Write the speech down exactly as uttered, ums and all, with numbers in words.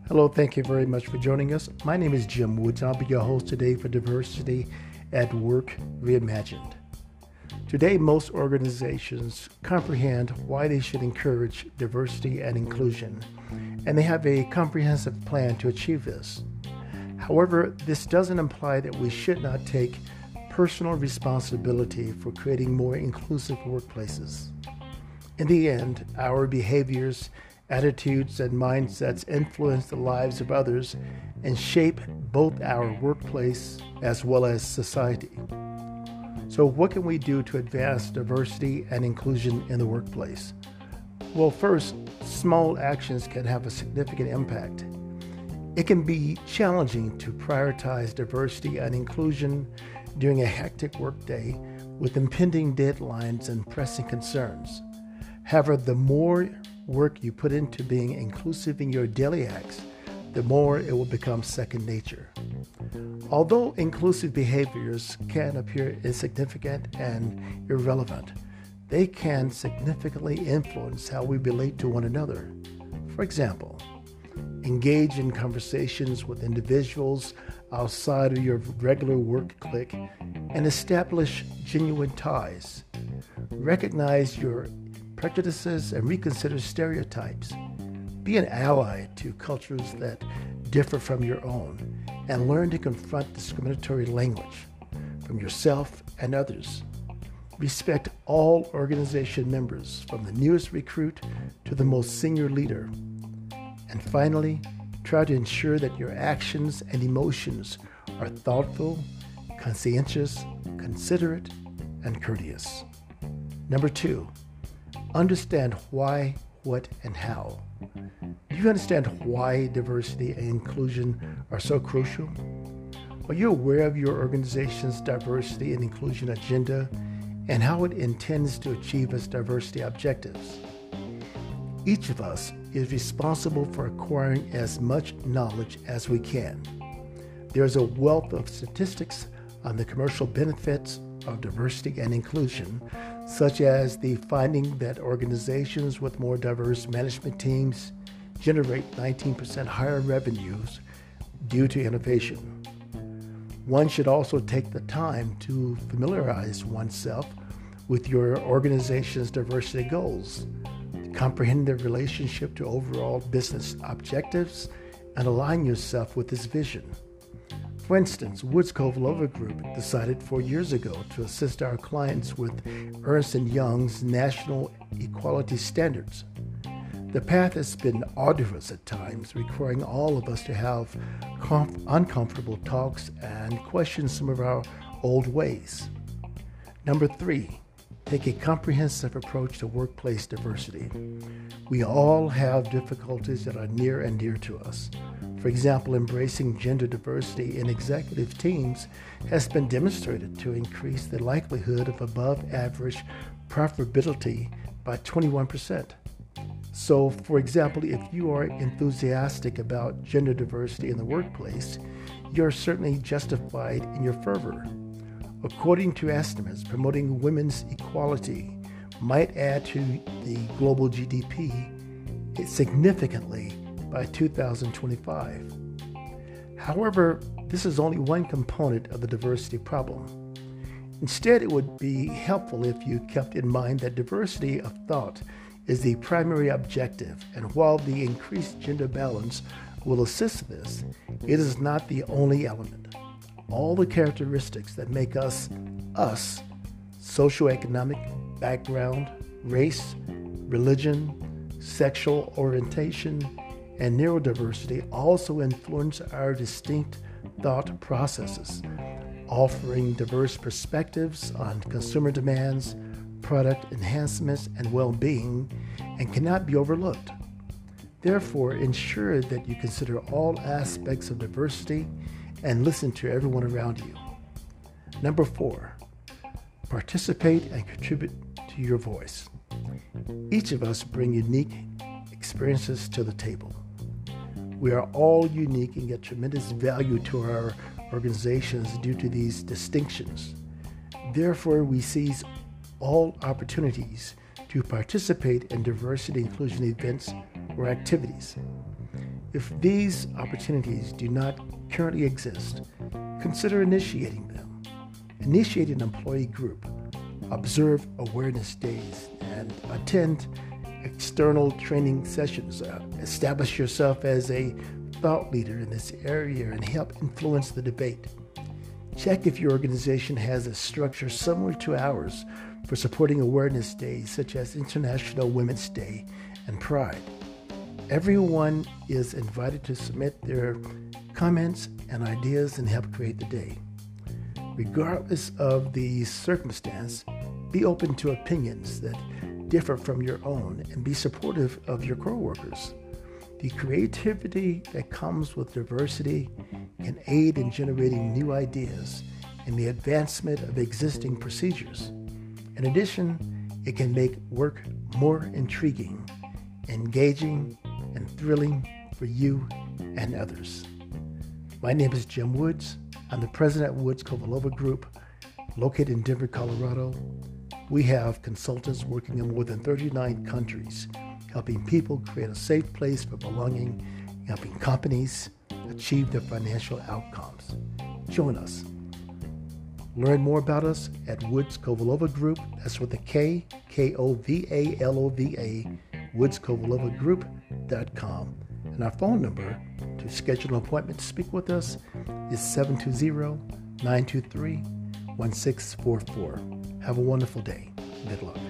Hello, thank you very much for joining us. My name is Jim Woods. I'll be your host today for Diversity at Work Reimagined. Today, most organizations comprehend why they should encourage diversity and inclusion, and they have a comprehensive plan to achieve this. However, this doesn't imply that we should not take personal responsibility for creating more inclusive workplaces. In the end, our behaviors, attitudes, and mindsets influence the lives of others and shape both our workplace as well as society. So what can we do to advance diversity and inclusion in the workplace? Well, first, small actions can have a significant impact. It can be challenging to prioritize diversity and inclusion during a hectic workday with impending deadlines and pressing concerns. However, the more work you put into being inclusive in your daily acts, the more it will become second nature. Although inclusive behaviors can appear insignificant and irrelevant, they can significantly influence how we relate to one another. For example, engage in conversations with individuals outside of your regular work clique and establish genuine ties. Recognize your prejudices and reconsider stereotypes. Be an ally to cultures that differ from your own and learn to confront discriminatory language from yourself and others. Respect all organization members, from the newest recruit to the most senior leader. And finally, try to ensure that your actions and emotions are thoughtful, conscientious, considerate, and courteous. Number two, understand why, what, and how. Do you understand why diversity and inclusion are so crucial? Are you aware of your organization's diversity and inclusion agenda and how it intends to achieve its diversity objectives? Each of us is responsible for acquiring as much knowledge as we can. There's a wealth of statistics on the commercial benefits of diversity and inclusion, such as the finding that organizations with more diverse management teams generate nineteen percent higher revenues due to innovation. One should also take the time to familiarize oneself with your organization's diversity goals, comprehend their relationship to overall business objectives, and align yourself with this vision. For instance, Woods Kovalova Group decided four years ago to assist our clients with Ernst and Young's national equality standards. The path has been arduous at times, requiring all of us to have comf- uncomfortable talks and question some of our old ways. Number three, take a comprehensive approach to workplace diversity. We all have difficulties that are near and dear to us. For example, embracing gender diversity in executive teams has been demonstrated to increase the likelihood of above average profitability by twenty-one percent. So, for example, if you are enthusiastic about gender diversity in the workplace, you're certainly justified in your fervor. According to estimates, promoting women's equality might add to the global G D P significantly by two thousand twenty-five. However, this is only one component of the diversity problem. Instead, it would be helpful if you kept in mind that diversity of thought is the primary objective, and while the increased gender balance will assist this, it is not the only element. All the characteristics that make us us, socioeconomic background, race, religion, sexual orientation, and neurodiversity also influence our distinct thought processes, offering diverse perspectives on consumer demands, product enhancements, and well-being, and cannot be overlooked. Therefore, ensure that you consider all aspects of diversity and listen to everyone around you. Number four, participate and contribute to your voice. Each of us bring unique experiences to the table. We are all unique and get tremendous value to our organizations due to these distinctions. Therefore, we seize all opportunities to participate in diversity inclusion events or activities. If these opportunities do not currently exist, consider initiating them. Initiate an employee group, observe awareness days, and attend external training sessions. Uh, establish yourself as a thought leader in this area and help influence the debate. Check if your organization has a structure similar to ours for supporting awareness days such as International Women's Day and Pride. Everyone is invited to submit their comments and ideas and help create the day. Regardless of the circumstance, be open to opinions that differ from your own and be supportive of your coworkers. The creativity that comes with diversity can aid in generating new ideas and the advancement of existing procedures. In addition, it can make work more intriguing, engaging, and thrilling for you and others. My name is Jim Woods. I'm the president of Woods Kovalova Group, located in Denver, Colorado. We have consultants working in more than thirty-nine countries, helping people create a safe place for belonging, helping companies achieve their financial outcomes. Join us. Learn more about us at Woods Kovalova Group. That's with a K, K O V A L O V A, woods kovalova group dot com. And our phone number to schedule an appointment to speak with us is seven two zero, nine two three, one six four four. Have a wonderful day. Good luck.